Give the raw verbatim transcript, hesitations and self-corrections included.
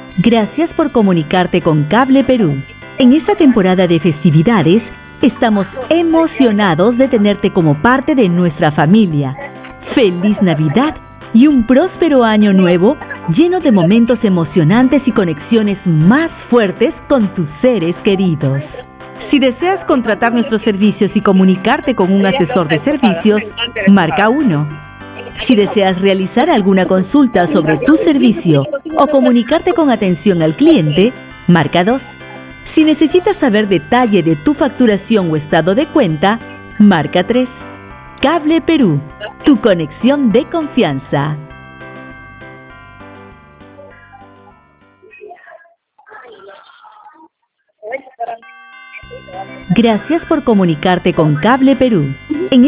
Gracias por comunicarte con Cable Perú. En esta temporada de festividades, estamos emocionados de tenerte como parte de nuestra familia. ¡Feliz Navidad y un próspero año nuevo lleno de momentos emocionantes y conexiones más fuertes con tus seres queridos! Si deseas contratar nuestros servicios y comunicarte con un asesor de servicios, marca uno. Si deseas realizar alguna consulta sobre tu servicio o comunicarte con atención al cliente, marca dos. Si necesitas saber detalle de tu facturación o estado de cuenta, marca tres. Cable Perú, tu conexión de confianza. Gracias por comunicarte con Cable Perú. En